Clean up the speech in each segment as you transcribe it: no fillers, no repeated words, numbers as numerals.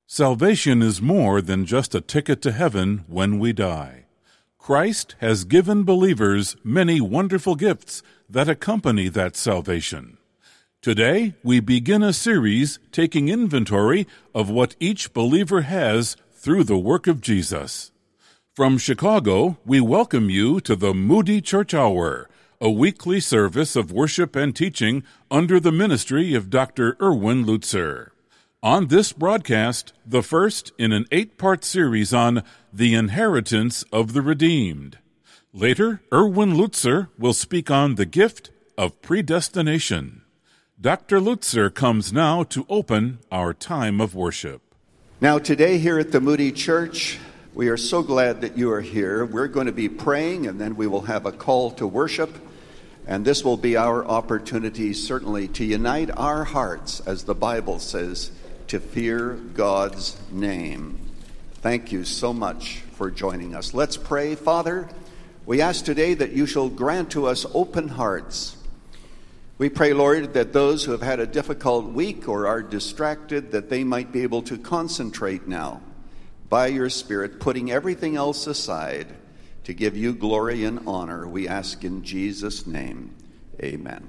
Salvation is more than just a ticket to heaven when we die. Christ has given believers many wonderful gifts that accompany that salvation. Today, we begin a series taking inventory of what each believer has through the work of Jesus. From Chicago, we welcome you to the Moody Church Hour, a weekly service of worship and teaching under the ministry of Dr. Erwin Lutzer. On this broadcast, the first in an 8-part series on the inheritance of the redeemed. Later, Erwin Lutzer will speak on the gift of predestination. Dr. Lutzer comes now to open our time of worship. Now today here at the Moody Church, we are so glad that you are here. We're going to be praying and then we will have a call to worship. And this will be our opportunity certainly to unite our hearts, as the Bible says, to fear God's name. Thank you so much for joining us. Let's pray. Father, we ask today that you shall grant to us open hearts. We pray, Lord, that those who have had a difficult week or are distracted, that they might be able to concentrate now by your Spirit, putting everything else aside to give you glory and honor. We ask in Jesus' name. Amen.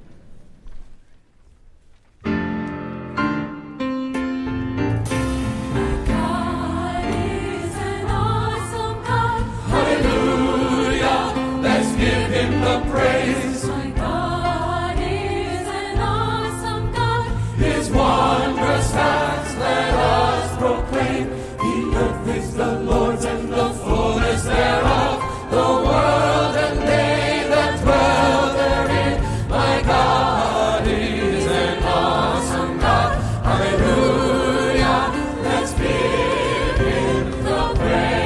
The praise. My God is an awesome God. His wondrous acts let us proclaim. The earth is the Lord's and the fullness thereof, the world and they that dwell therein. My God is an awesome God. Hallelujah. Let's give him the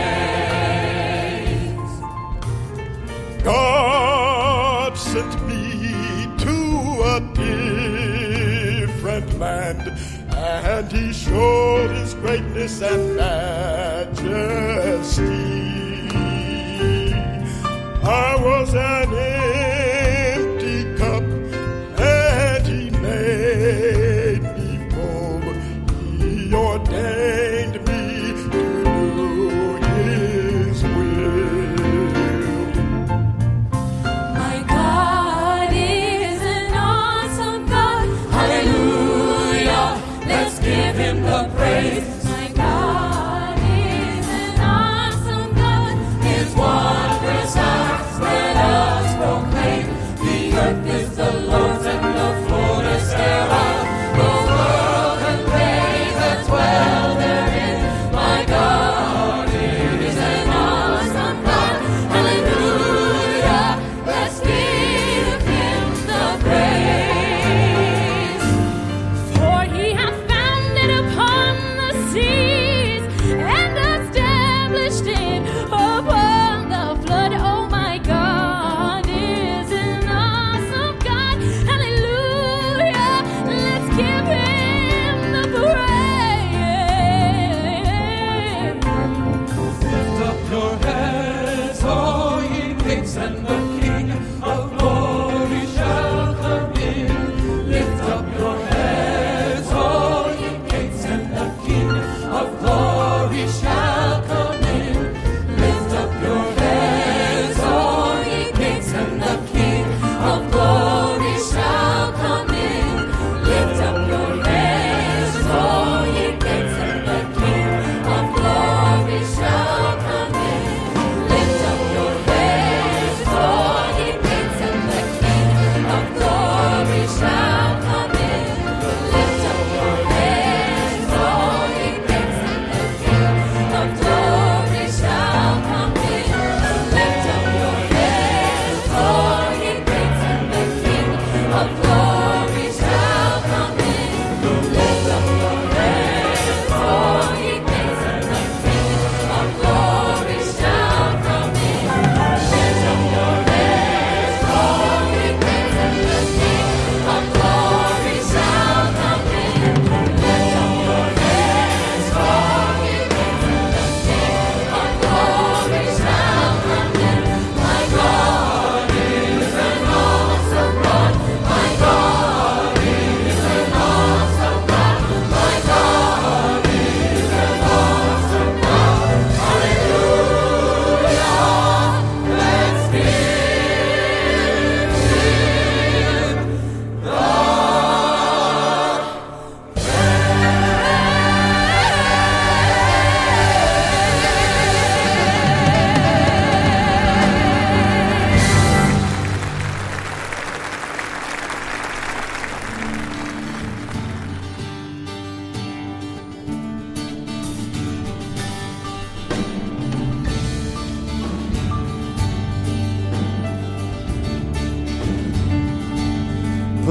praise. God sent me to a different land, and he showed his greatness and majesty. I was an empty cup, and he made me full. He ordained me to do his will. The praise. My God is an awesome God. His wondrous acts let us proclaim. The earth is the Lord's and the fullness thereof, the world and they that dwell therein. My God is an awesome God. Hallelujah. Let's give him the praise. For he hath founded upon the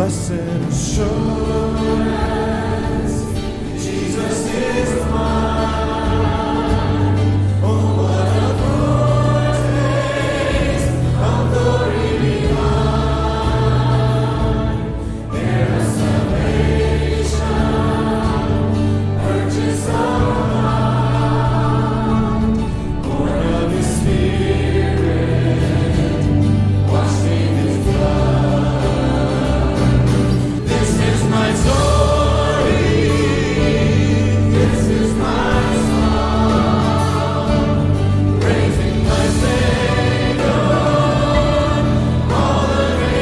blessed assurance, Jesus is mine. Oh, what a foretaste of glory divine. Heir of salvation, purchase of God, born of His Spirit, washed in His blood. This is my story. This is my song, praising my Savior all the day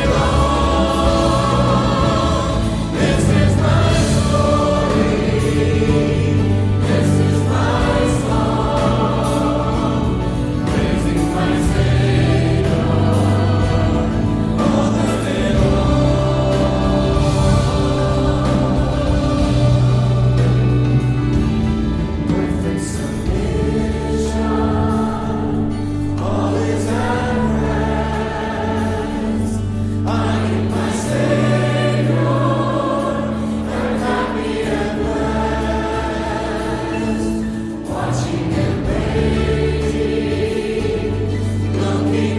long. This is my story. This is my song, praising my Savior all the day long. Perfect submission, all is at rest. I keep my Savior, and happy and blessed, watching and waiting, looking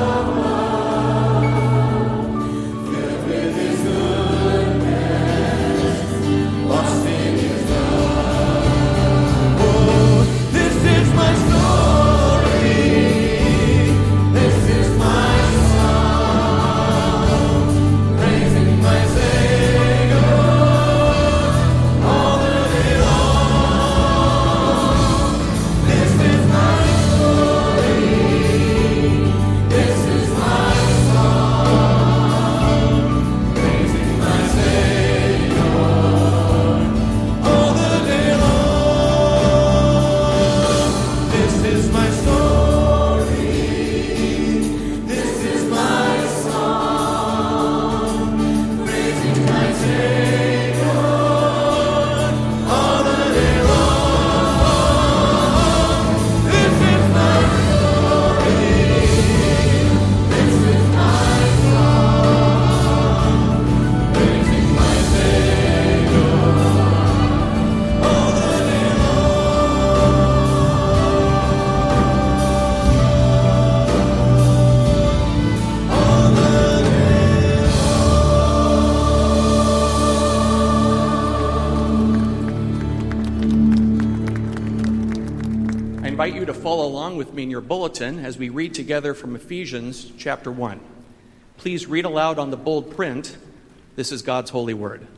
above, filled with His goodness, lost in His love. Oh, this is my story. This is my song, praising my Savior all the day long. This is my story. This is my song, praising my Savior all the day long. This is my story. This is my song, praising my Savior all the day long. This is my story. This is my song, praising my Savior all the day I invite you to follow along with me in your bulletin as we read together from Ephesians chapter 1. Please read aloud on the bold print. This is God's holy word.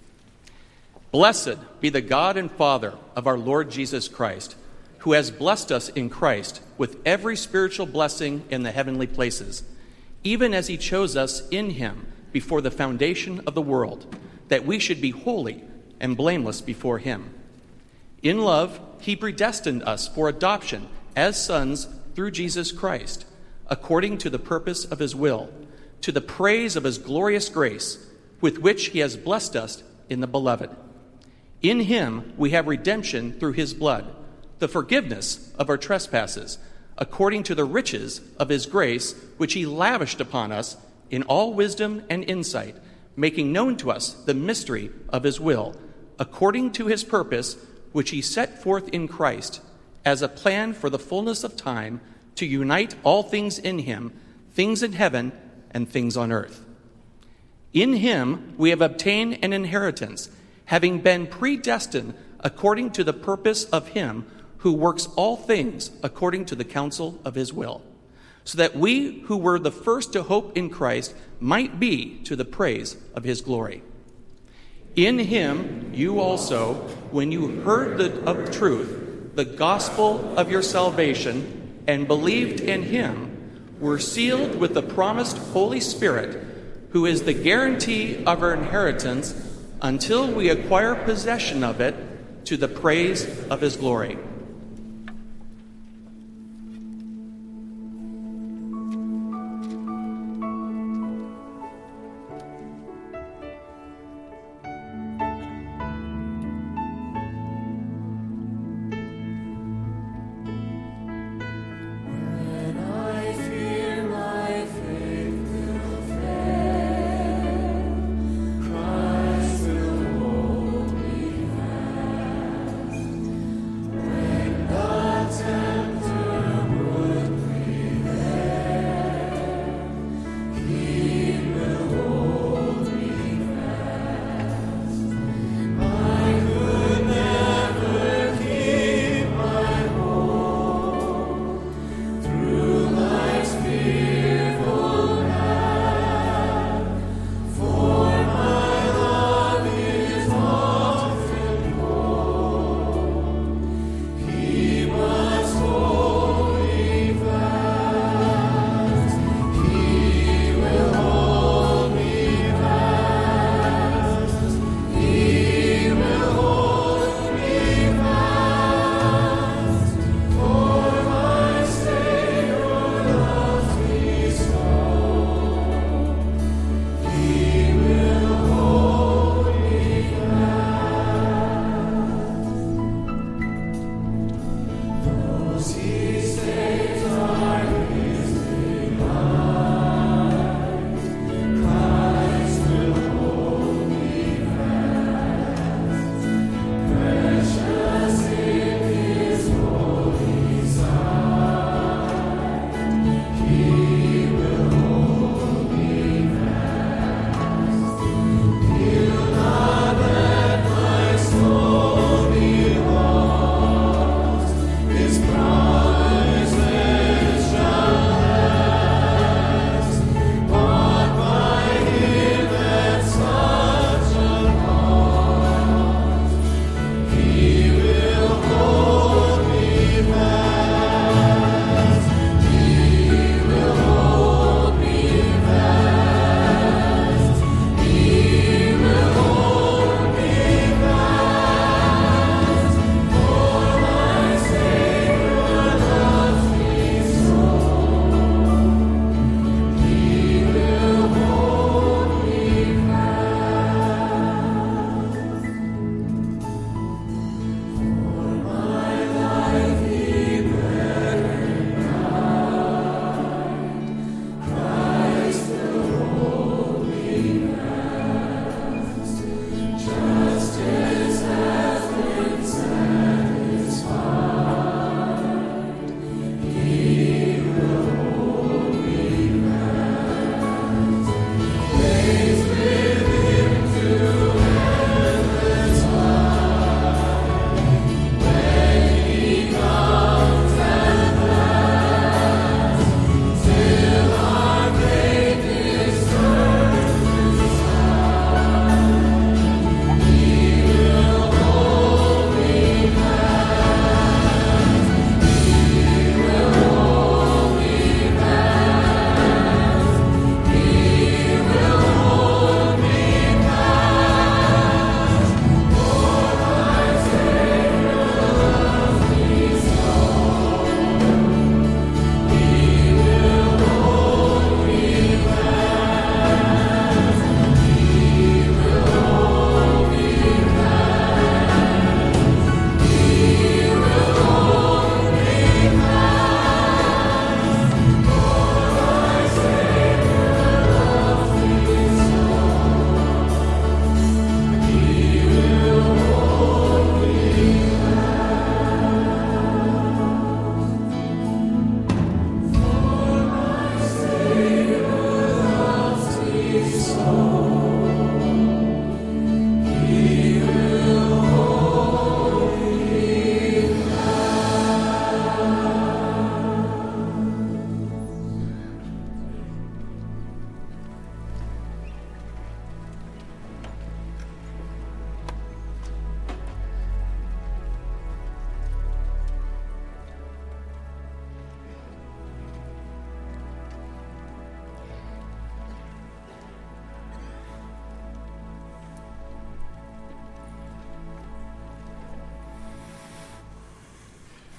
Blessed be the God and Father of our Lord Jesus Christ, who has blessed us in Christ with every spiritual blessing in the heavenly places, even as He chose us in Him before the foundation of the world, that we should be holy and blameless before Him. In love, He predestined us for adoption as sons through Jesus Christ, according to the purpose of His will, to the praise of His glorious grace, with which He has blessed us in the Beloved. In Him we have redemption through His blood, the forgiveness of our trespasses, according to the riches of His grace, which He lavished upon us in all wisdom and insight, making known to us the mystery of His will, according to His purpose, which He set forth in Christ, as a plan for the fullness of time, to unite all things in Him, things in heaven and things on earth. In Him we have obtained an inheritance, having been predestined according to the purpose of Him who works all things according to the counsel of His will, so that we who were the first to hope in Christ might be to the praise of His glory. In Him you also, when you heard of truth, the gospel of your salvation, and believed in Him, were sealed with the promised Holy Spirit, who is the guarantee of our inheritance until we acquire possession of it to the praise of His glory.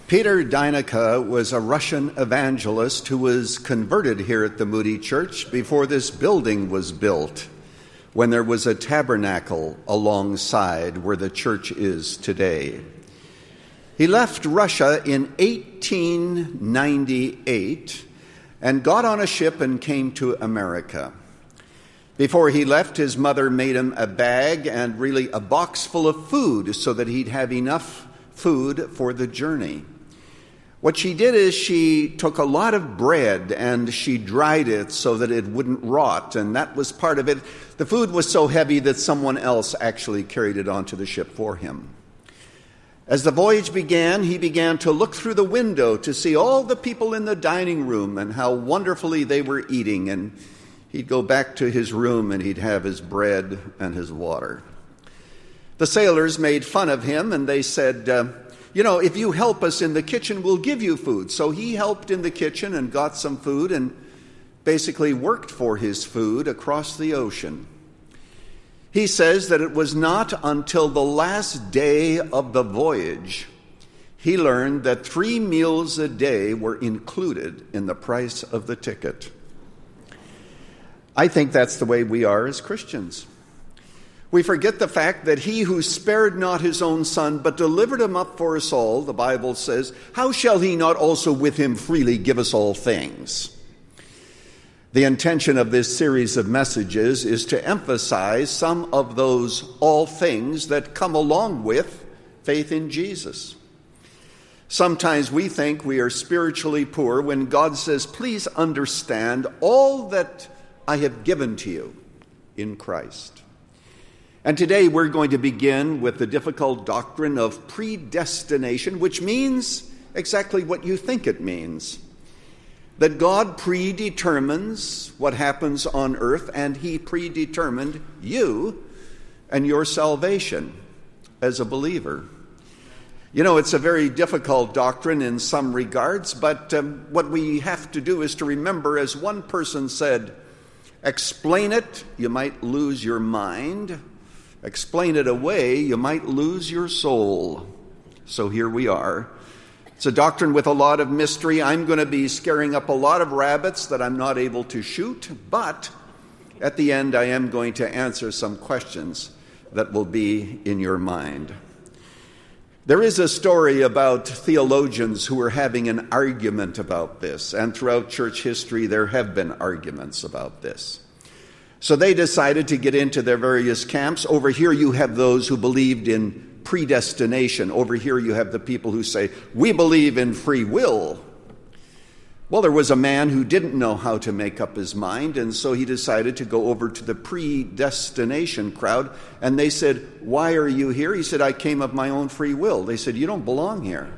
Peter Deinica was a Russian evangelist who was converted here at the Moody Church before this building was built, when there was a tabernacle alongside where the church is today. He left Russia in 1898 and got on a ship and came to America. Before he left, his mother made him a bag and really a box full of food so that he'd have enough food for the journey. What she did is she took a lot of bread and she dried it so that it wouldn't rot, and that was part of it. The food was so heavy that someone else actually carried it onto the ship for him. As the voyage began, he began to look through the window to see all the people in the dining room and how wonderfully they were eating, and he'd go back to his room and he'd have his bread and his water. The sailors made fun of him and they said, if you help us in the kitchen, we'll give you food. So he helped in the kitchen and got some food and basically worked for his food across the ocean. He says that it was not until the last day of the voyage he learned that 3 meals a day were included in the price of the ticket. I think that's the way we are as Christians. We forget the fact that he who spared not his own son, but delivered him up for us all, the Bible says, how shall he not also with him freely give us all things? The intention of this series of messages is to emphasize some of those all things that come along with faith in Jesus. Sometimes we think we are spiritually poor when God says, please understand all that I have given to you in Christ. And today we're going to begin with the difficult doctrine of predestination, which means exactly what you think it means. That God predetermines what happens on earth, and he predetermined you and your salvation as a believer. It's a very difficult doctrine in some regards, but what we have to do is to remember, as one person said, explain it, you might lose your mind. Explain it away, you might lose your soul. So here we are. It's a doctrine with a lot of mystery. I'm going to be scaring up a lot of rabbits that I'm not able to shoot, but at the end I am going to answer some questions that will be in your mind. There is a story about theologians who were having an argument about this, and throughout church history there have been arguments about this. So they decided to get into their various camps. Over here you have those who believed in predestination. Over here you have the people who say, we believe in free will. Well, there was a man who didn't know how to make up his mind, and so he decided to go over to the predestination crowd, and they said, why are you here? He said, I came of my own free will. They said, you don't belong here.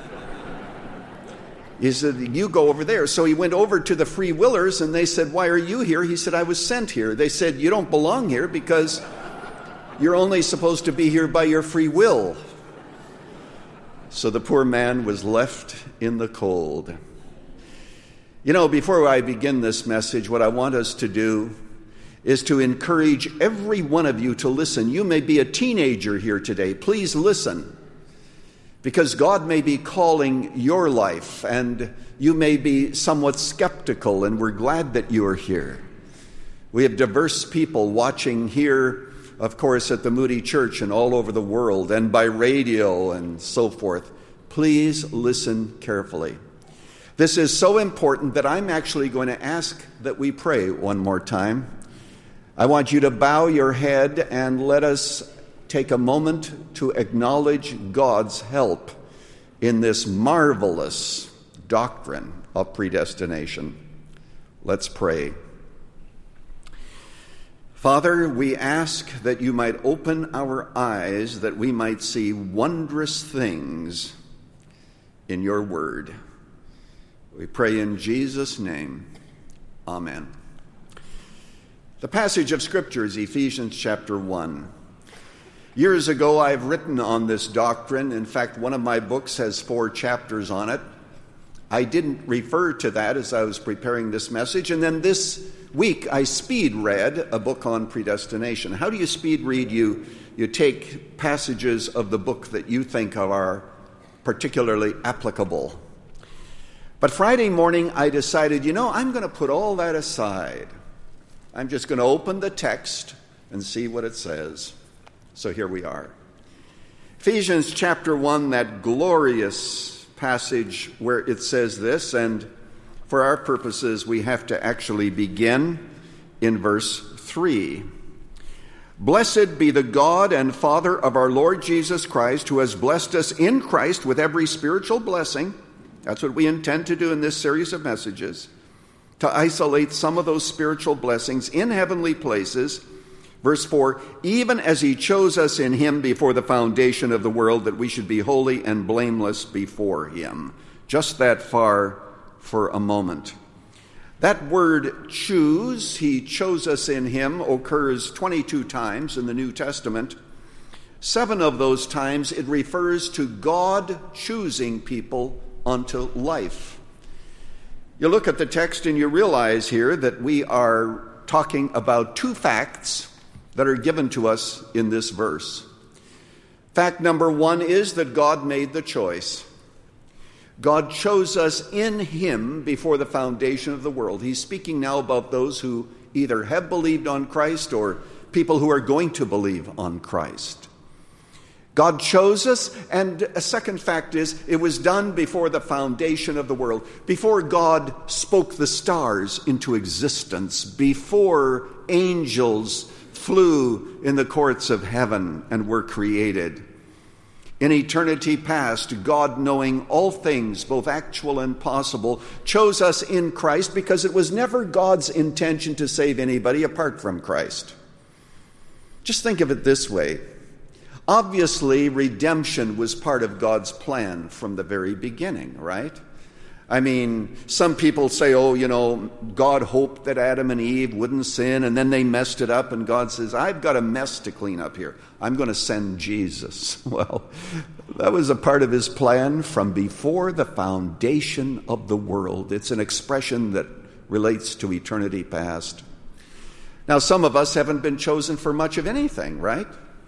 He said, you go over there. So he went over to the free willers, and they said, why are you here? He said, I was sent here. They said, you don't belong here because you're only supposed to be here by your free will. So the poor man was left in the cold. Before I begin this message, what I want us to do is to encourage every one of you to listen. You may be a teenager here today. Please listen. Because God may be calling your life, and you may be somewhat skeptical, and we're glad that you are here. We have diverse people watching here, of course, at the Moody Church and all over the world, and by radio and so forth. Please listen carefully. This is so important that I'm actually going to ask that we pray one more time. I want you to bow your head and let us take a moment to acknowledge God's help in this marvelous doctrine of predestination. Let's pray. Father, we ask that you might open our eyes that we might see wondrous things in your word. We pray in Jesus' name. Amen. The passage of Scripture is Ephesians chapter 1. Years ago, I've written on this doctrine. In fact, one of my books has 4 chapters on it. I didn't refer to that as I was preparing this message. And then this week, I speed read a book on predestination. How do you speed read? You take passages of the book that you think are particularly applicable. But Friday morning I decided, I'm going to put all that aside. I'm just going to open the text and see what it says. So here we are. Ephesians chapter 1, that glorious passage where it says this, and for our purposes we have to actually begin in verse 3. Blessed be the God and Father of our Lord Jesus Christ, who has blessed us in Christ with every spiritual blessing. That's what we intend to do in this series of messages, to isolate some of those spiritual blessings in heavenly places. Verse 4, even as he chose us in him before the foundation of the world, that we should be holy and blameless before him. Just that far for a moment. That word choose, he chose us in him, occurs 22 times in the New Testament. 7 of those times it refers to God choosing people unto life. You look at the text and you realize here that we are talking about 2 facts that are given to us in this verse. Fact number 1 is that God made the choice. God chose us in him before the foundation of the world. He's speaking now about those who either have believed on Christ or people who are going to believe on Christ. God chose us, and a second fact is it was done before the foundation of the world, before God spoke the stars into existence, before angels flew in the courts of heaven and were created. In eternity past, God, knowing all things, both actual and possible, chose us in Christ because it was never God's intention to save anybody apart from Christ. Just think of it this way. Obviously, redemption was part of God's plan from the very beginning, right? I mean, some people say, God hoped that Adam and Eve wouldn't sin, and then they messed it up, and God says, I've got a mess to clean up here. I'm going to send Jesus. Well, that was a part of his plan from before the foundation of the world. It's an expression that relates to eternity past. Now, some of us haven't been chosen for much of anything, right?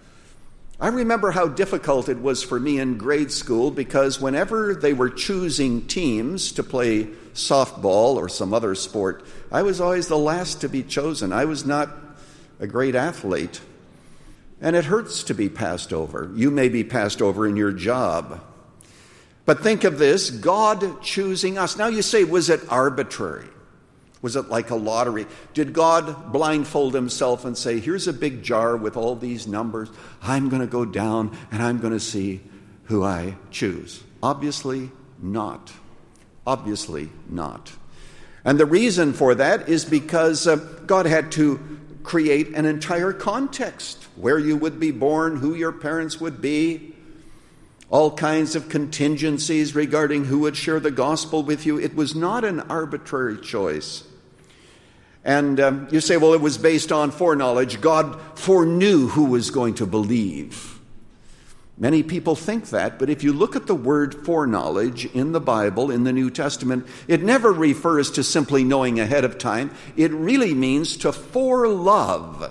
I remember how difficult it was for me in grade school because whenever they were choosing teams to play softball or some other sport, I was always the last to be chosen. I was not a great athlete. And it hurts to be passed over. You may be passed over in your job. But think of this, God choosing us. Now you say, was it arbitrary? Was it like a lottery? Did God blindfold himself and say, here's a big jar with all these numbers. I'm going to go down and I'm going to see who I choose? Obviously not. Obviously not. And the reason for that is because God had to create an entire context. Where you would be born, who your parents would be, all kinds of contingencies regarding who would share the gospel with you. It was not an arbitrary choice. And you say, well, it was based on foreknowledge. God foreknew who was going to believe. Many people think that, but if you look at the word foreknowledge in the Bible, in the New Testament, it never refers to simply knowing ahead of time. It really means to forelove.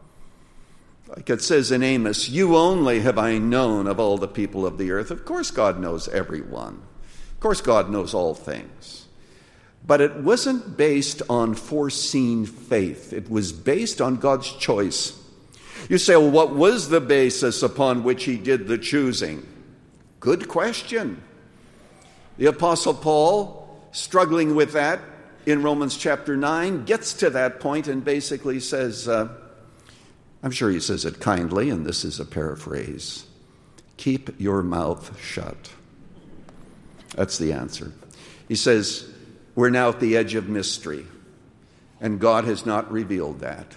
Like it says in Amos, you only have I known of all the people of the earth. Of course God knows everyone. Of course God knows all things. But it wasn't based on foreseen faith. It was based on God's choice. You say, well, what was the basis upon which he did the choosing? Good question. The Apostle Paul, struggling with that in Romans chapter 9, gets to that point and basically says, I'm sure he says it kindly, and this is a paraphrase, keep your mouth shut. That's the answer. He says, we're now at the edge of mystery, and God has not revealed that.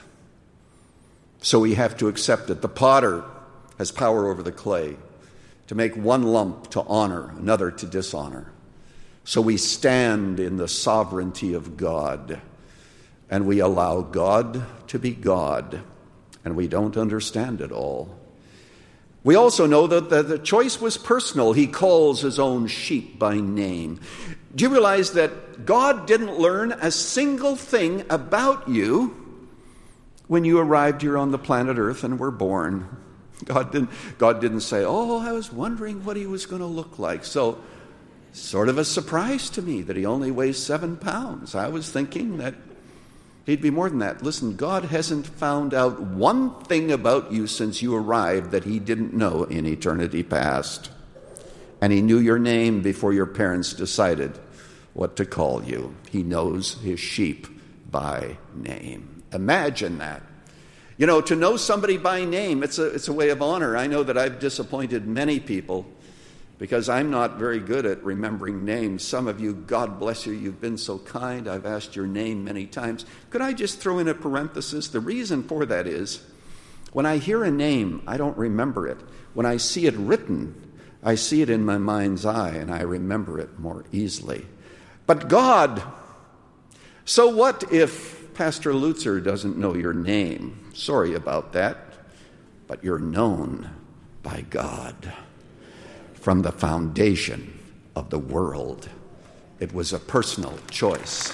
So we have to accept it. The potter has power over the clay to make one lump to honor, another to dishonor. So we stand in the sovereignty of God, and we allow God to be God, and we don't understand it all. We also know that the choice was personal. He calls his own sheep by name. Do you realize that God didn't learn a single thing about you when you arrived here on the planet Earth and were born? God didn't say, oh, I was wondering what he was going to look like. So, sort of a surprise to me that he only weighs 7 pounds. I was thinking that he'd be more than that. Listen, God hasn't found out one thing about you since you arrived that he didn't know in eternity past. And he knew your name before your parents decided what to call you. He knows his sheep by name. Imagine that. You know, to know somebody by name, it's a way of honor. I know that I've disappointed many people because I'm not very good at remembering names. Some of you, God bless you, you've been so kind. I've asked your name many times. Could I just throw in a parenthesis? The reason for that is when I hear a name, I don't remember it. When I see it written, I see it in my mind's eye and I remember it more easily. But God, so what if Pastor Lutzer doesn't know your name? Sorry about that, but you're known by God from the foundation of the world. It was a personal choice.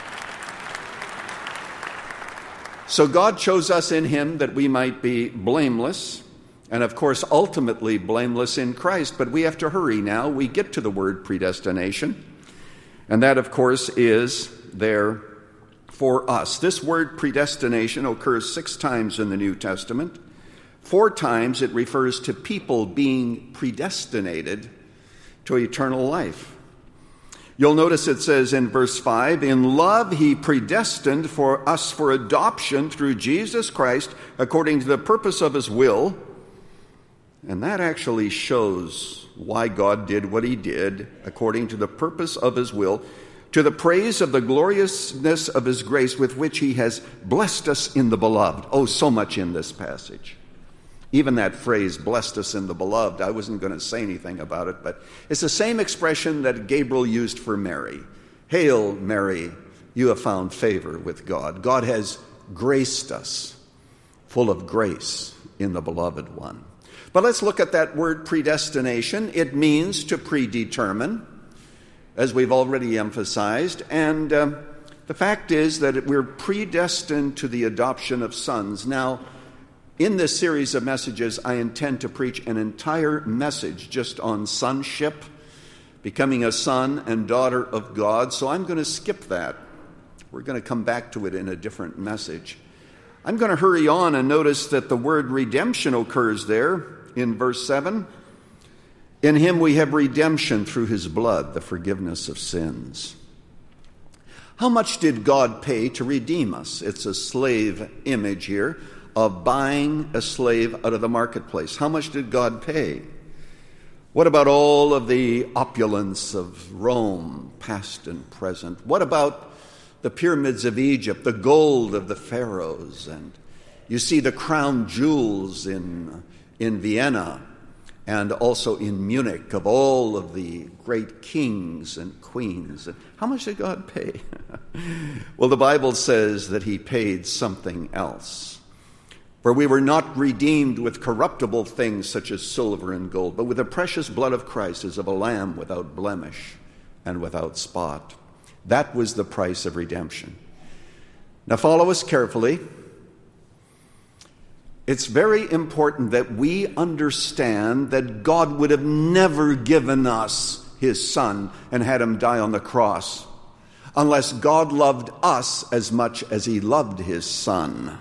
So God chose us in him that we might be blameless, and of course ultimately blameless in Christ. But we have to hurry now. We get to the word predestination, and that of course is there for us. This word predestination occurs 6 times in the New Testament. 4 times it refers to people being predestinated to eternal life. You'll notice it says in verse 5, in love he predestined for us for adoption through Jesus Christ according to the purpose of his will. And that actually shows why God did what he did according to the purpose of his will, to the praise of the gloriousness of his grace with which he has blessed us in the beloved. Oh, so much in this passage. Even that phrase, blessed us in the beloved, I wasn't going to say anything about it, but it's the same expression that Gabriel used for Mary. Hail, Mary, you have found favor with God. God has graced us, full of grace in the beloved one. But let's look at that word predestination. It means to predetermine, as we've already emphasized, and the fact is that we're predestined to the adoption of sons. Now, in this series of messages, I intend to preach an entire message just on sonship, becoming a son and daughter of God, so I'm going to skip that. We're going to come back to it in a different message. I'm going to hurry on and notice that the word redemption occurs there in verse 7. In him we have redemption through his blood, the forgiveness of sins. How much did God pay to redeem us? It's a slave image here of buying a slave out of the marketplace. How much did God pay? What about all of the opulence of Rome, past and present? What about the pyramids of Egypt, the gold of the pharaohs? And you see the crown jewels in Vienna, and also in Munich, of all of the great kings and queens. How much did God pay? Well, the Bible says that he paid something else. For we were not redeemed with corruptible things such as silver and gold, but with the precious blood of Christ as of a lamb without blemish and without spot. That was the price of redemption. Now follow us carefully. It's very important that we understand that God would have never given us his son and had him die on the cross unless God loved us as much as he loved his son.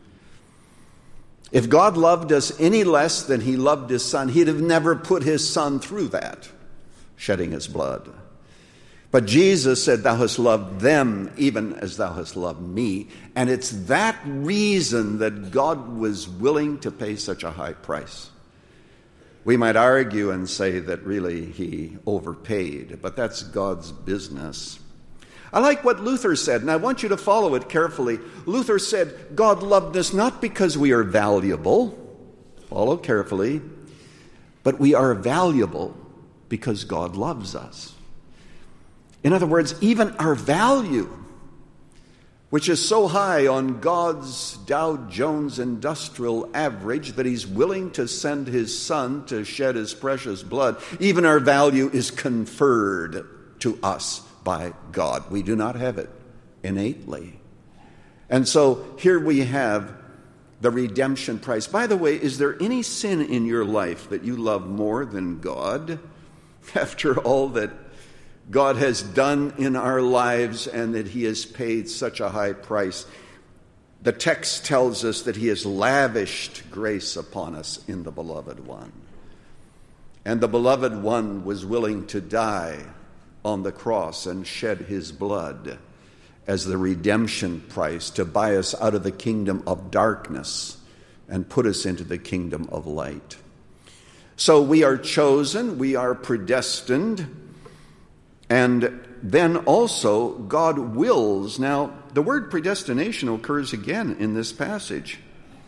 If God loved us any less than he loved his son, he'd have never put his son through that, shedding his blood. But Jesus said, thou hast loved them even as thou hast loved me. And it's that reason that God was willing to pay such a high price. We might argue and say that really he overpaid, but that's God's business. I like what Luther said, and I want you to follow it carefully. Luther said, God loved us not because we are valuable, follow carefully, but we are valuable because God loves us. In other words, even our value, which is so high on God's Dow Jones Industrial Average that he's willing to send his son to shed his precious blood, even our value is conferred to us by God. We do not have it innately. And so here we have the redemption price. By the way, is there any sin in your life that you love more than God? After all that God has done in our lives and that he has paid such a high price, the text tells us that he has lavished grace upon us in the Beloved One. And the Beloved One was willing to die on the cross and shed his blood as the redemption price to buy us out of the kingdom of darkness and put us into the kingdom of light. So we are chosen, we are predestined, and then also God wills. Now, the word predestination occurs again in this passage.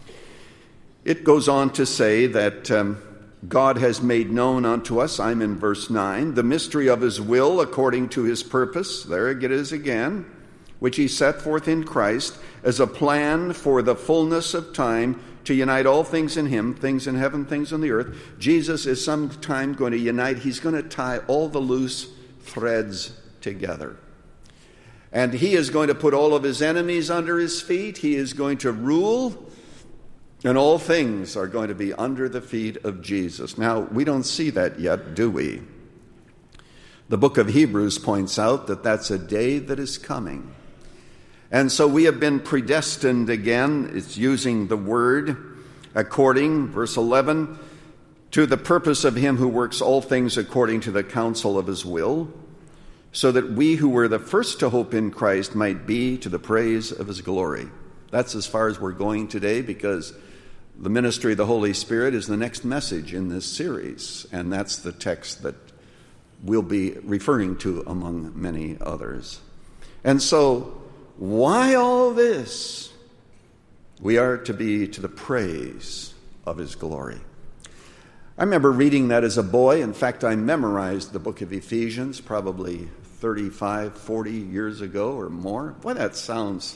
It goes on to say that God has made known unto us, I'm in verse 9, the mystery of his will according to his purpose, there it is again, which he set forth in Christ as a plan for the fullness of time to unite all things in him, things in heaven, things on the earth. Jesus is sometime going to unite, he's going to tie all the loose threads together. And he is going to put all of his enemies under his feet. He is going to rule, and all things are going to be under the feet of Jesus. Now, we don't see that yet, do we? The book of Hebrews points out that that's a day that is coming. And so we have been predestined again. It's using the word according, verse 11, to the purpose of him who works all things according to the counsel of his will, so that we who were the first to hope in Christ might be to the praise of his glory. That's as far as we're going today, because the ministry of the Holy Spirit is the next message in this series, and that's the text that we'll be referring to among many others. And so, why all this? We are to be to the praise of his glory. I remember reading that as a boy. In fact, I memorized the book of Ephesians probably 35, 40 years ago or more. Boy, that sounds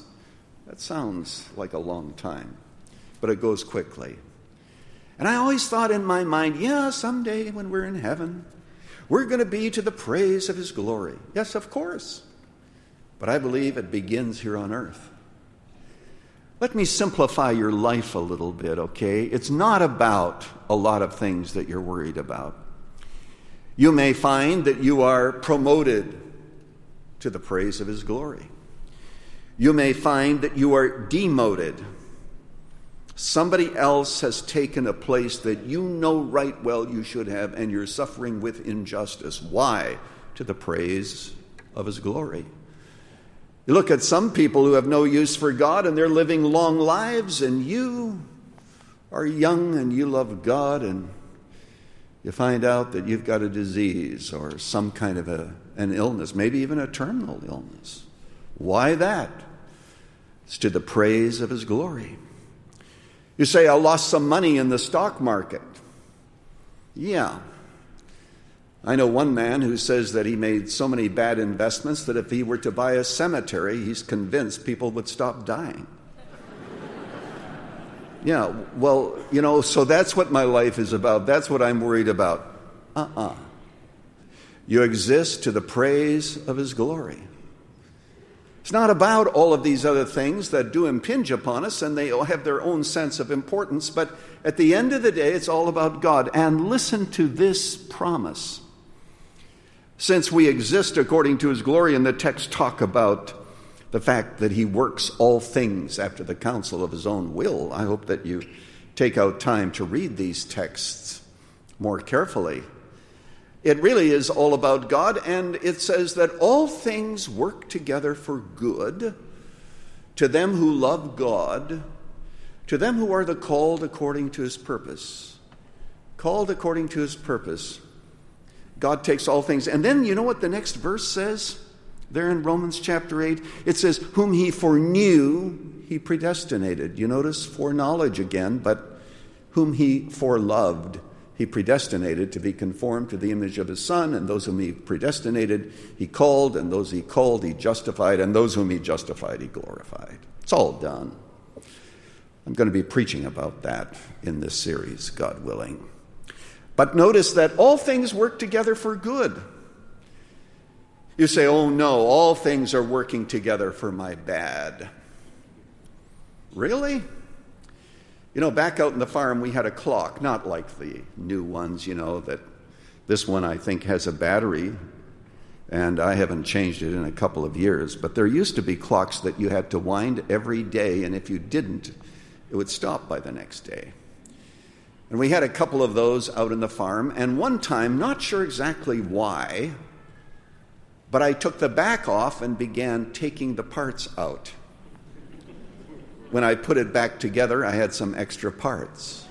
like a long time, but it goes quickly. And I always thought in my mind, yeah, someday when we're in heaven, we're going to be to the praise of his glory. Yes, of course. But I believe it begins here on earth. Let me simplify your life a little bit, okay? It's not about a lot of things that you're worried about. You may find that you are promoted to the praise of his glory. You may find that you are demoted. Somebody else has taken a place that you know right well you should have, and you're suffering with injustice. Why? To the praise of his glory. You look at some people who have no use for God, and they're living long lives, and you are young and you love God, and you find out that you've got a disease or some kind of an illness, maybe even a terminal illness. Why that? It's to the praise of his glory. You say, I lost some money in the stock market. Yeah. I know one man who says that he made so many bad investments that if he were to buy a cemetery, he's convinced people would stop dying. Yeah, well, so that's what my life is about. That's what I'm worried about. You exist to the praise of his glory. It's not about all of these other things that do impinge upon us, and they all have their own sense of importance, but at the end of the day, it's all about God. And listen to this promise. Since we exist according to his glory, and the text talk about the fact that he works all things after the counsel of his own will, I hope that you take out time to read these texts more carefully. It really is all about God, and it says that all things work together for good to them who love God, to them who are the called according to his purpose. Called according to his purpose. God takes all things. And then you know what the next verse says? There in Romans chapter 8, it says, whom he foreknew, he predestinated. You notice foreknowledge again, but whom he foreloved, he predestinated to be conformed to the image of his Son, and those whom he predestinated, he called, and those he called, he justified, and those whom he justified, he glorified. It's all done. I'm going to be preaching about that in this series, God willing. But notice that all things work together for good. You say, oh no, all things are working together for my bad. Really? Back out in the farm, we had a clock, not like the new ones, that this one I think has a battery, and I haven't changed it in a couple of years. But there used to be clocks that you had to wind every day, and if you didn't, it would stop by the next day. And we had a couple of those out in the farm, and one time, not sure exactly why, but I took the back off and began taking the parts out. When I put it back together, I had some extra parts.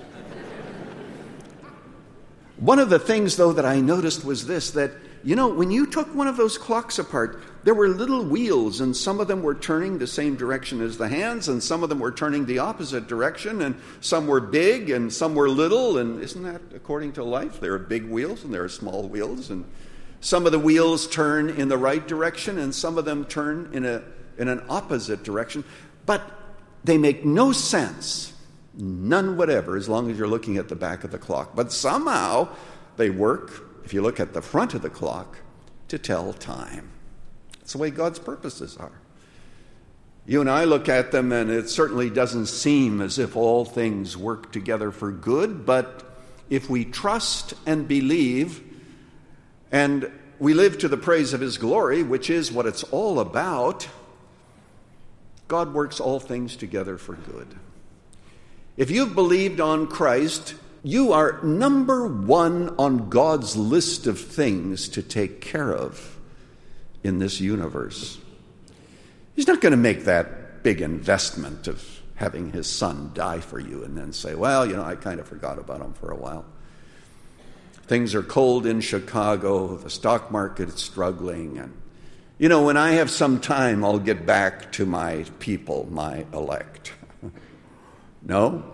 One of the things, though, that I noticed was this, that, when you took one of those clocks apart, there were little wheels, and some of them were turning the same direction as the hands, and some of them were turning the opposite direction, and some were big, and some were little, and isn't that according to life? There are big wheels, and there are small wheels, and some of the wheels turn in the right direction, and some of them turn in an opposite direction. But they make no sense, none whatever, as long as you're looking at the back of the clock. But somehow they work, if you look at the front of the clock, to tell time. It's the way God's purposes are. You and I look at them, and it certainly doesn't seem as if all things work together for good, but if we trust and believe, and we live to the praise of His glory, which is what it's all about, God works all things together for good. If you've believed on Christ, you are number one on God's list of things to take care of in this universe. He's not going to make that big investment of having His Son die for you and then say, well, I kind of forgot about Him for a while. Things are cold in Chicago, the stock market is struggling, and when I have some time, I'll get back to my people, my elect. No.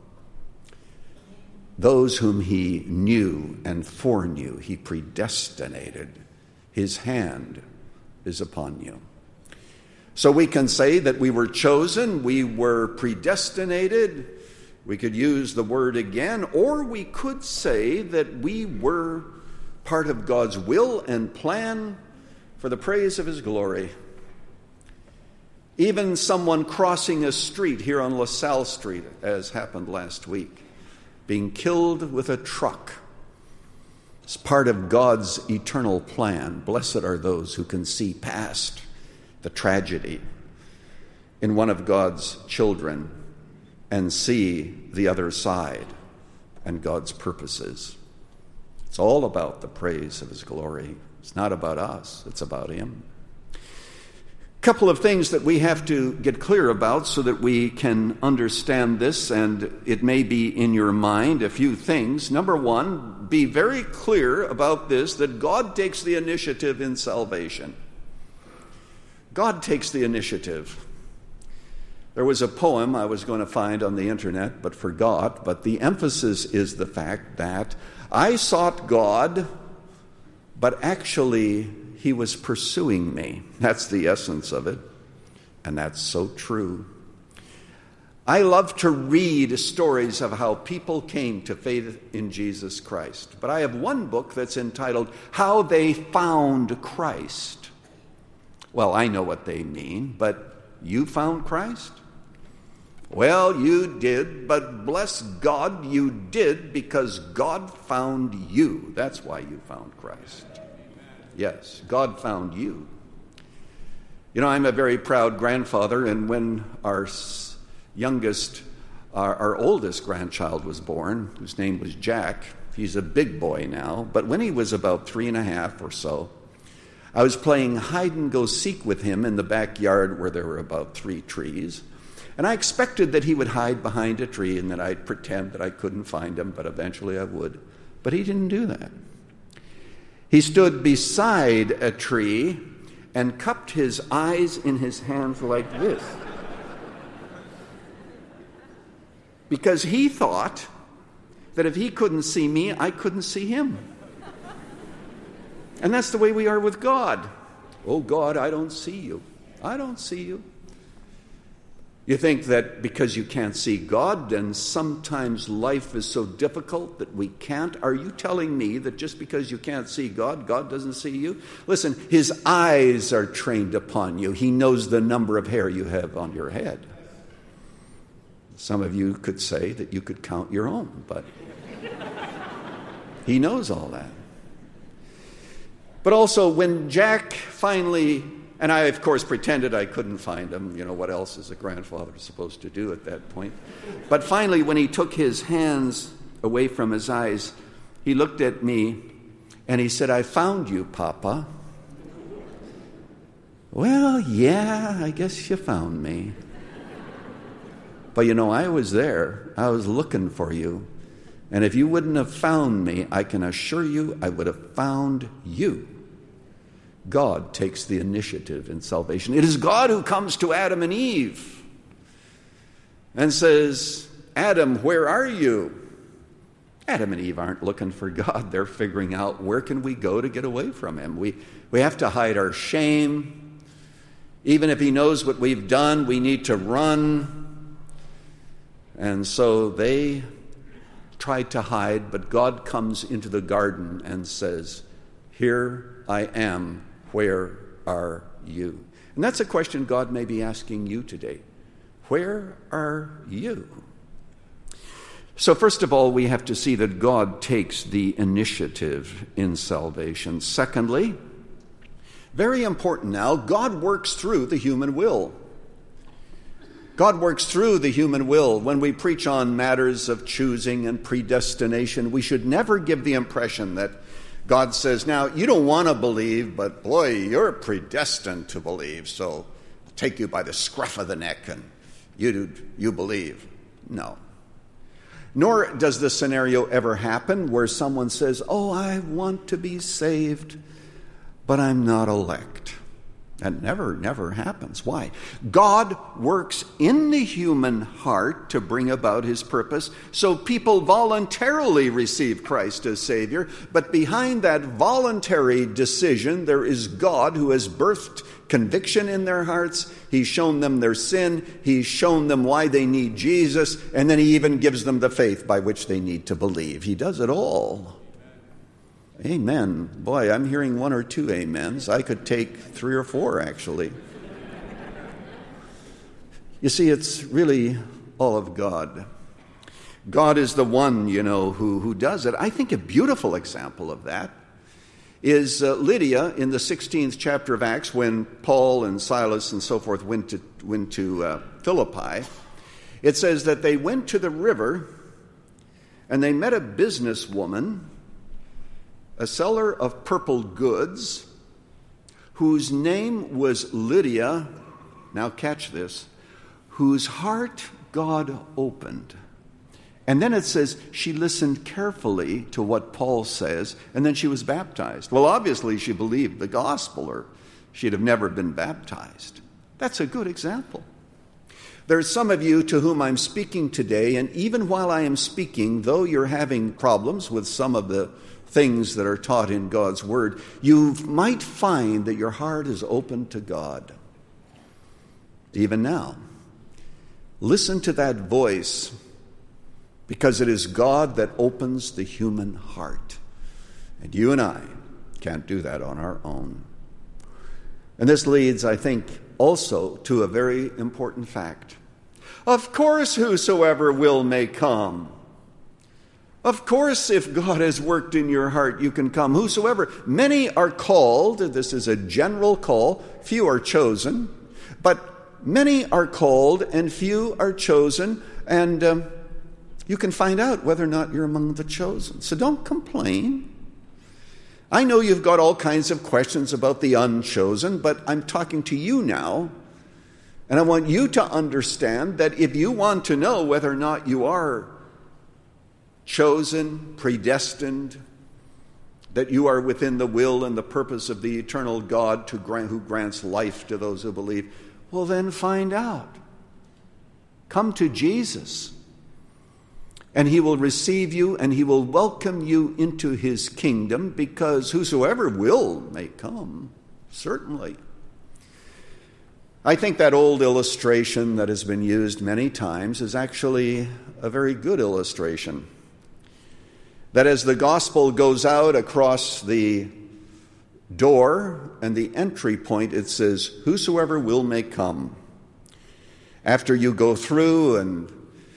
Those whom He knew and foreknew, He predestinated. His hand is upon you. So we can say that we were chosen, we were predestinated. We could use the word again, or we could say that we were part of God's will and plan for the praise of His glory. Even someone crossing a street here on LaSalle Street, as happened last week, being killed with a truck, is part of God's eternal plan. Blessed are those who can see past the tragedy in one of God's children and see the other side and God's purposes. It's all about the praise of His glory. It's not about us, it's about Him. A couple of things that we have to get clear about so that we can understand this, and it may be in your mind, a few things. Number one, be very clear about this, that God takes the initiative in salvation. God takes the initiative. There was a poem I was going to find on the internet but forgot, but the emphasis is the fact that I sought God, but actually He was pursuing me. That's the essence of it, and that's so true. I love to read stories of how people came to faith in Jesus Christ, but I have one book that's entitled How They Found Christ. Well, I know what they mean, but you found Christ? Well, you did, but bless God, you did because God found you. That's why you found Christ. Yes, God found you. I'm a very proud grandfather, and when our oldest grandchild was born, whose name was Jack, he's a big boy now, but when he was about 3.5 or so, I was playing hide-and-go-seek with him in the backyard where there were about 3 trees. And I expected that he would hide behind a tree and that I'd pretend that I couldn't find him, but eventually I would. But he didn't do that. He stood beside a tree and cupped his eyes in his hands like this. Because he thought that if he couldn't see me, I couldn't see him. And that's the way we are with God. Oh, God, I don't see you. I don't see you. You think that because you can't see God, then sometimes life is so difficult that we can't? Are you telling me that just because you can't see God, God doesn't see you? Listen, His eyes are trained upon you. He knows the number of hair you have on your head. Some of you could say that you could count your own, but he knows all that. But also when Jack finally, and I of course pretended I couldn't find him, what else is a grandfather supposed to do at that point? But finally when he took his hands away from his eyes, he looked at me and he said, "I found you, Papa." Well, yeah, I guess you found me. But I was there. I was looking for you. And if you wouldn't have found me, I can assure you I would have found you. God takes the initiative in salvation. It is God who comes to Adam and Eve and says, "Adam, where are you?" Adam and Eve aren't looking for God. They're figuring out where can we go to get away from him. We have to hide our shame. Even if he knows what we've done, we need to run. And so they tried to hide, but God comes into the garden and says, "Here I am, where are you?" And that's a question God may be asking you today. Where are you? So first of all, we have to see that God takes the initiative in salvation. Secondly, very important now, God works through the human will. God works through the human will. When we preach on matters of choosing and predestination, we should never give the impression that God says, "Now, you don't want to believe, but boy, you're predestined to believe, so I'll take you by the scruff of the neck and you believe." No. Nor does this scenario ever happen where someone says, "Oh, I want to be saved, but I'm not elect." That never happens. Why? God works in the human heart to bring about his purpose, so people voluntarily receive Christ as Savior, but behind that voluntary decision, there is God who has birthed conviction in their hearts. He's shown them their sin. He's shown them why they need Jesus, and then he even gives them the faith by which they need to believe. He does it all. Amen. Boy, I'm hearing one or two amens. I could take 3 or 4, actually. You see, it's really all of God. God is the one, who does it. I think a beautiful example of that is Lydia in the 16th chapter of Acts, when Paul and Silas and so forth went to Philippi. It says that they went to the river and they met a businesswoman, a seller of purple goods, whose name was Lydia. Now catch this. Whose heart God opened. And then it says she listened carefully to what Paul says, and then she was baptized. Well, obviously she believed the gospel, or she'd have never been baptized. That's a good example. There's some of you to whom I'm speaking today, and even while I am speaking, though you're having problems with some of the things that are taught in God's Word, you might find that your heart is open to God. Even now, listen to that voice, because it is God that opens the human heart. And you and I can't do that on our own. And this leads, I think, also to a very important fact. Of course, whosoever will may come. Of course, if God has worked in your heart, you can come. Whosoever. Many are called. This is a general call. Few are chosen. But many are called and few are chosen. And you can find out whether or not you're among the chosen. So don't complain. I know you've got all kinds of questions about the unchosen, but I'm talking to you now. And I want you to understand that if you want to know whether or not you are chosen, predestined, that you are within the will and the purpose of the eternal God who grants life to those who believe, well, then find out. Come to Jesus, and he will receive you, and he will welcome you into his kingdom, because whosoever will may come, certainly. I think that old illustration that has been used many times is actually a very good illustration. That as the gospel goes out across the door and the entry point, it says, whosoever will may come. After you go through and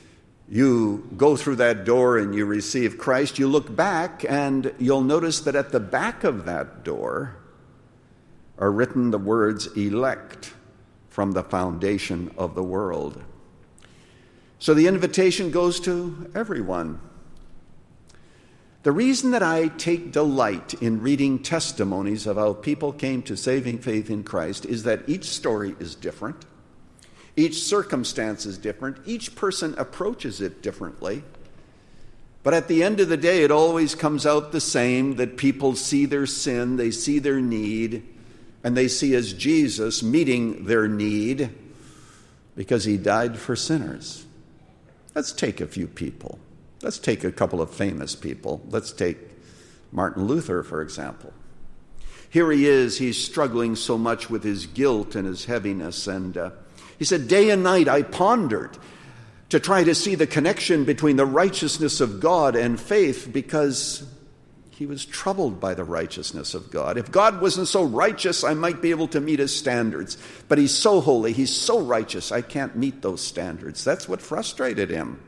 you go through that door and you receive Christ, you look back and you'll notice that at the back of that door are written the words elect from the foundation of the world. So the invitation goes to everyone. The reason that I take delight in reading testimonies of how people came to saving faith in Christ is that each story is different. Each circumstance is different. Each person approaches it differently. But at the end of the day, it always comes out the same, that people see their sin, they see their need, and they see as Jesus meeting their need because he died for sinners. Let's take a few people. Let's take a couple of famous people. Let's take Martin Luther, for example. Here he is, he's struggling so much with his guilt and his heaviness. And he said, day and night I pondered to try to see the connection between the righteousness of God and faith, because he was troubled by the righteousness of God. If God wasn't so righteous, I might be able to meet his standards. But he's so holy, he's so righteous, I can't meet those standards. That's what frustrated him.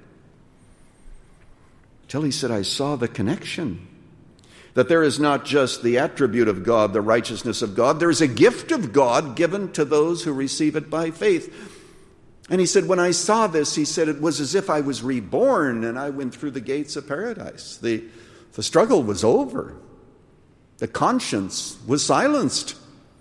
Till he said, I saw the connection. That there is not just the attribute of God, the righteousness of God. There is a gift of God given to those who receive it by faith. And he said, when I saw this, he said, it was as if I was reborn and I went through the gates of paradise. The struggle was over. The conscience was silenced.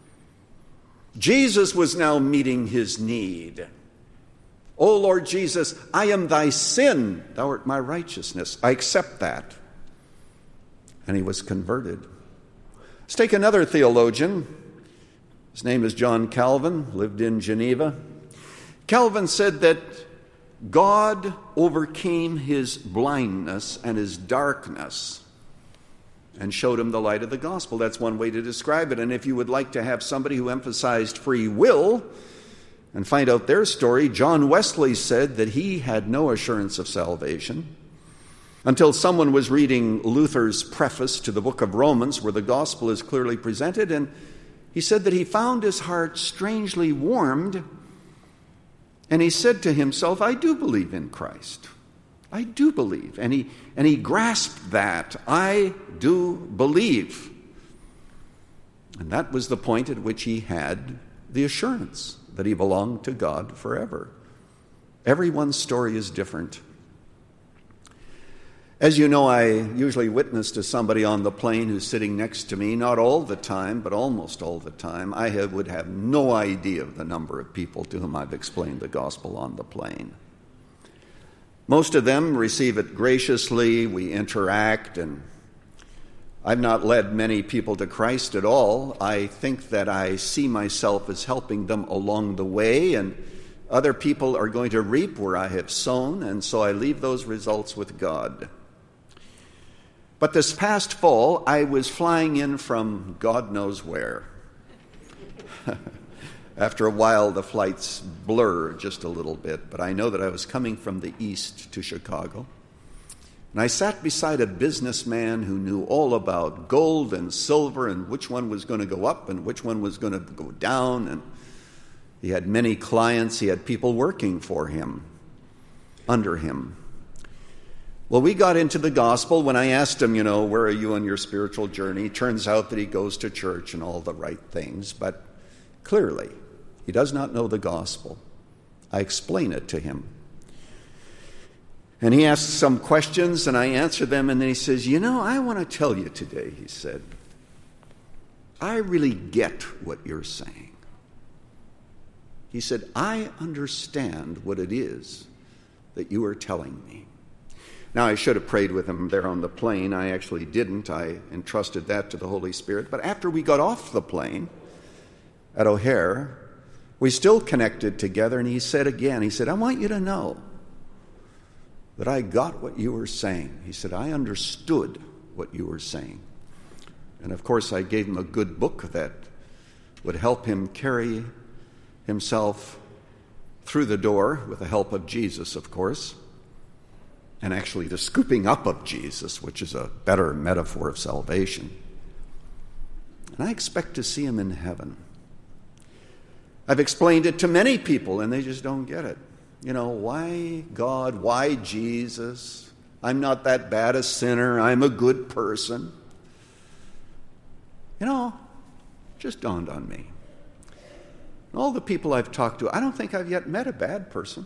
Jesus was now meeting his need. O Lord Jesus, I am thy sin, thou art my righteousness. I accept that. And he was converted. Let's take another theologian. His name is John Calvin, lived in Geneva. Calvin said that God overcame his blindness and his darkness and showed him the light of the gospel. That's one way to describe it. And if you would like to have somebody who emphasized free will and find out their story, John Wesley said that he had no assurance of salvation until someone was reading Luther's preface to the book of Romans, where the gospel is clearly presented, and he said that he found his heart strangely warmed, and he said to himself, I do believe in Christ. I do believe. And he grasped that. I do believe. And that was the point at which he had the assurance that he belonged to God forever. Everyone's story is different. As you know, I usually witness to somebody on the plane who's sitting next to me, not all the time, but almost all the time. I would have no idea of the number of people to whom I've explained the gospel on the plane. Most of them receive it graciously. We interact, and I've not led many people to Christ at all. I think that I see myself as helping them along the way, and other people are going to reap where I have sown, and so I leave those results with God. But this past fall, I was flying in from God knows where. After a while, the flights blur just a little bit, but I know that I was coming from the east to Chicago. And I sat beside a businessman who knew all about gold and silver and which one was going to go up and which one was going to go down. And he had many clients. He had people working for him, under him. Well, we got into the gospel. When I asked him, where are you on your spiritual journey? Turns out that he goes to church and all the right things, but clearly he does not know the gospel. I explain it to him. And he asks some questions, and I answer them, and then he says, I want to tell you today, he said, I really get what you're saying. He said, I understand what it is that you are telling me. Now, I should have prayed with him there on the plane. I actually didn't. I entrusted that to the Holy Spirit. But after we got off the plane at O'Hare, we still connected together, and he said, I want you to know that I got what you were saying. He said, I understood what you were saying. And of course, I gave him a good book that would help him carry himself through the door with the help of Jesus, of course, and actually the scooping up of Jesus, which is a better metaphor of salvation. And I expect to see him in heaven. I've explained it to many people, and they just don't get it. Why God? Why Jesus? I'm not that bad a sinner. I'm a good person. Just dawned on me. All the people I've talked to, I don't think I've yet met a bad person.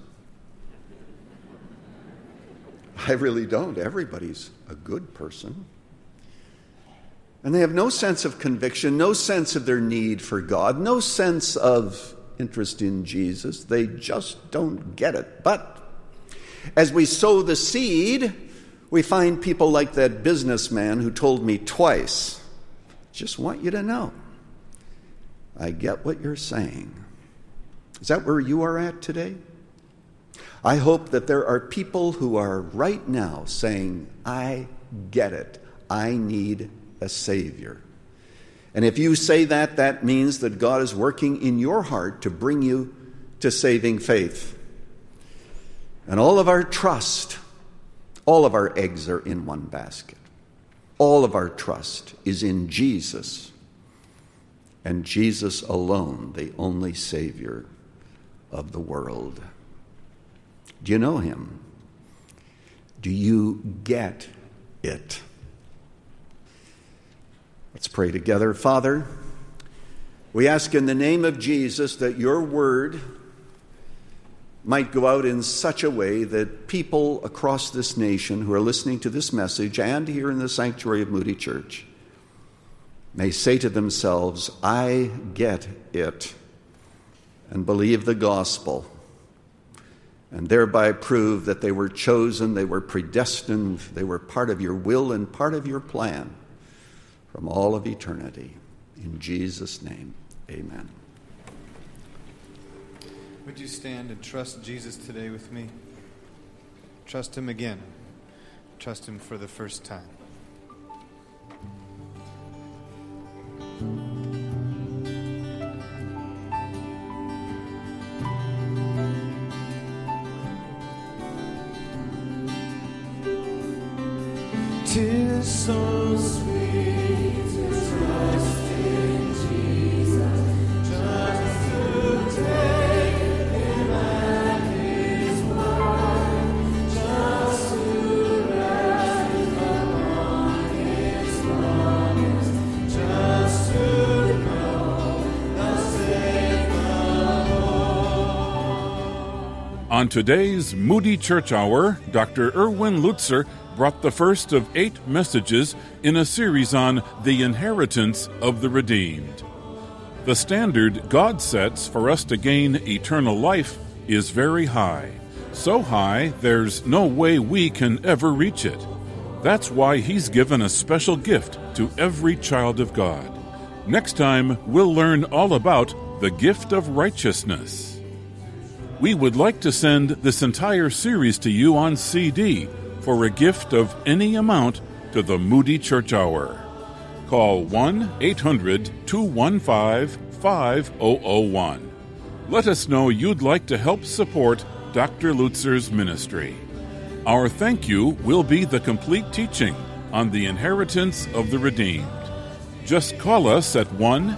I really don't. Everybody's a good person. And they have no sense of conviction, no sense of their need for God, no sense of interest in Jesus. They just don't get it. But as we sow the seed, we find people like that businessman who told me twice, just want you to know, I get what you're saying. Is that where you are at today? I hope that there are people who are right now saying, I get it. I need a Savior. And if you say that, that means that God is working in your heart to bring you to saving faith. And all of our trust, all of our eggs are in one basket. All of our trust is in Jesus, and Jesus alone, the only Savior of the world. Do you know him? Do you get it? Let's pray together. Father, we ask in the name of Jesus that your word might go out in such a way that people across this nation who are listening to this message and here in the sanctuary of Moody Church may say to themselves, I get it, and believe the gospel, and thereby prove that they were chosen, they were predestined, they were part of your will and part of your plan from all of eternity. In Jesus' name, amen. Would you stand and trust Jesus today with me? Trust him again. Trust him for the first time. Tis so sweet to trust in Jesus, just to take him at his word, just to rest upon his promise, just to know thus saith the Lord. On today's Moody Church Hour, Dr. Erwin Lutzer brought the first of 8 messages in a series on the inheritance of the redeemed. The standard God sets for us to gain eternal life is very high. So high, there's no way we can ever reach it. That's why he's given a special gift to every child of God. Next time, we'll learn all about the gift of righteousness. We would like to send this entire series to you on CD for a gift of any amount to the Moody Church Hour. Call 1-800-215-5001. Let us know you'd like to help support Dr. Lutzer's ministry. Our thank you will be the complete teaching on the inheritance of the redeemed. Just call us at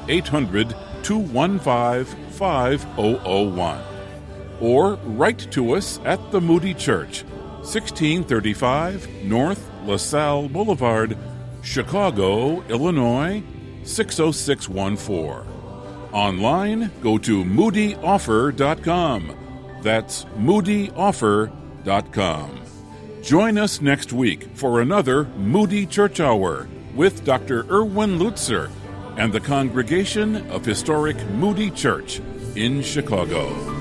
1-800-215-5001. Or write to us at the Moody Church, 1635 North LaSalle Boulevard, Chicago, Illinois, 60614. Online, go to moodyoffer.com. That's moodyoffer.com. Join us next week for another Moody Church Hour with Dr. Erwin Lutzer and the congregation of historic Moody Church in Chicago.